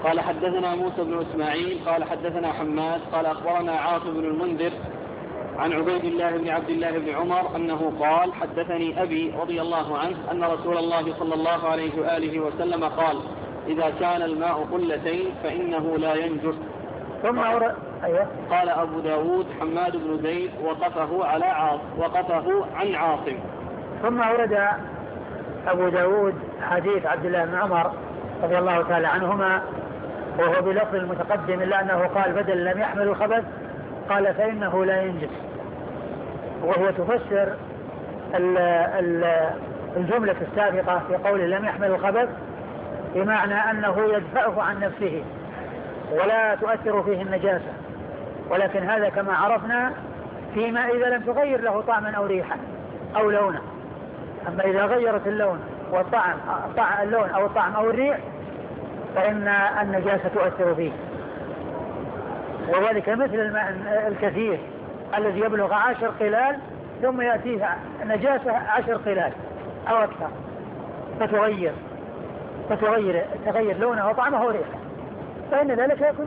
قال حدثنا موسى بن إسماعيل قال حدثنا حماد قال أخبرنا عاصم بن المنذر عن عبيد الله بن عبد الله بن عمر أنه قال حدثني أبي رضي الله عنه أن رسول الله صلى الله عليه وآله وسلم قال إذا كان الماء قلتين فإنه لا ينجس. ثم أيوة. قال أبو داود حماد بن زيد وقفه عن عاصم. ثم أورد أبو داود حديث عبد الله بن عمر رضي الله تعالى عنهما وهو بلفظ المتقدم إلا أنه قال بدل لم يحمل الخبث قال فإنه لا ينجس، وهو تفسر الجملة السابقة في قوله لم يحمل الخبث بمعنى أنه يدفعه عن نفسه ولا تؤثر فيه النجاسة، ولكن هذا كما عرفنا فيما إذا لم تغير له طعما أو ريحا أو لونا. أما إذا غيرت اللون والطعم اللون أو الطعم أو الريح فإن النجاسة تؤثر فيه، وذلك مثل الماء الكثير الذي يبلغ 10 قلال ثم يأتيه نجاسة 10 قلال أو أكثر تغير لونه وطعمه وريحه، فإن ذلك يكون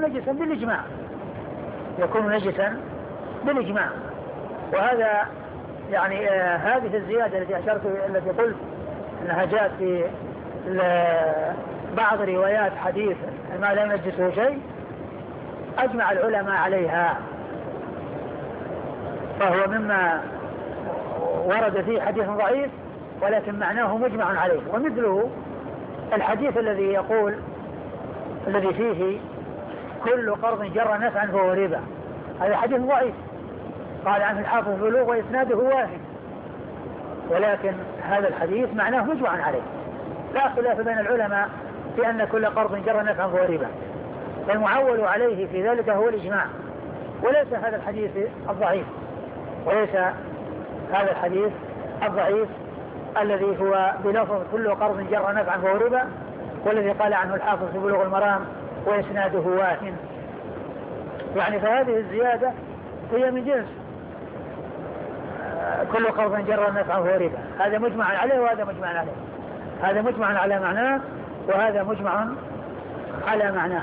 نجسا بالإجماع. وهذا يعني هذه الزيادة التي قلت أنها جاءت في بعض روايات حديث ما لا ينجسه شيء أجمع العلماء عليها، فهو مما ورد فيه حديث ضعيف ولكن معناه مجمع عليه. ومثله الحديث الذي فيه كل قرض جر نفعا فهو ربا، هذا حديث ضعيف قال عنه الحافظ بلوغ وإسناده واحد، ولكن هذا الحديث معناه مجمع عليه، لا خلاف بين العلماء في أن كل قرض جر نفعا فهو ربا، فالمعول عليه في ذلك هو الإجماع، وليس هذا الحديث الضعيف الذي هو بلفظ كل قرض جر نفعا فهو ربا، والذي قال عنه الحافظ في بلوغ المرام وإسناده واهن. يعني فهذه الزيادة هي من جنس كل قرض جر نفعا فهو ربا، هذا مجمع عليه وهذا مجمع عليه، هذا مجمع على معناه وهذا مجمع على معناه.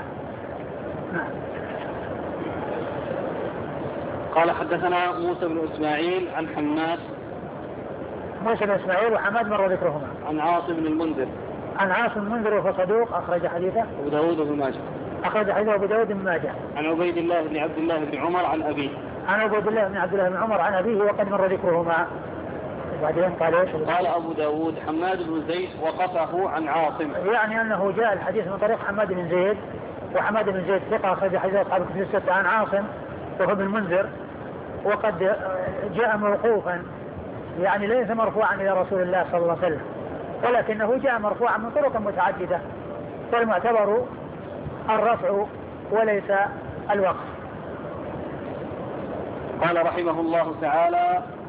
قال حدثنا موسى بن إسماعيل عن حماد. موسى بن إسماعيل وحماد مر ذكرهما. عن عاصم بن المنذر. عن عاصم المنذر وهو صدوق أخرج حديثه أبو داود وابن ماجه. أخرج حديثه أبو داود بن ماجه. عن عبيد الله بن عبد الله بن عمر عن أبيه. عن عبيد الله بن عبد الله بن عمر عن أبيه وقد مر ذكرهما. وبعدين قال ايش؟ قال أبو داود حماد بن زيد وقفه عن عاصم، يعني أنه جاء الحديث من طريق حماد بن زيد، وحماد بن زيد ثقة أخرج حديث أصحاب الكتب الستة عن عاصم وهو ابن المنذر، وقد جاء موقوفا يعني ليس مرفوعا إلى رسول الله صلى الله عليه وسلم، ولكنه جاء مرفوعا من طرق متعددة، فالمعتبر الرفع وليس الوقف. قال رحمه الله تعالى